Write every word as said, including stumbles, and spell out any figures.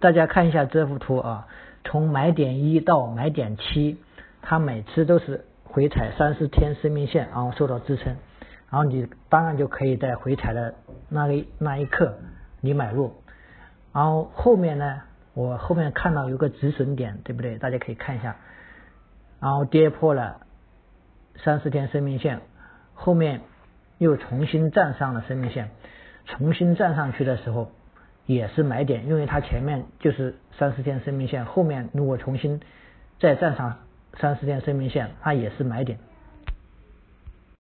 大家看一下这幅图啊，从买点一到买点七，它每次都是回踩三十天生命线，然后受到支撑，然后你当然就可以在回踩的那一那一刻你买入，然后后面呢，我后面看到有个止损点，对不对？大家可以看一下，然后跌破了三十天生命线，后面又重新站上了生命线，重新站上去的时候也是买点，因为它前面就是三十天生命线，后面如果重新再站上三十天生命线，它也是买点。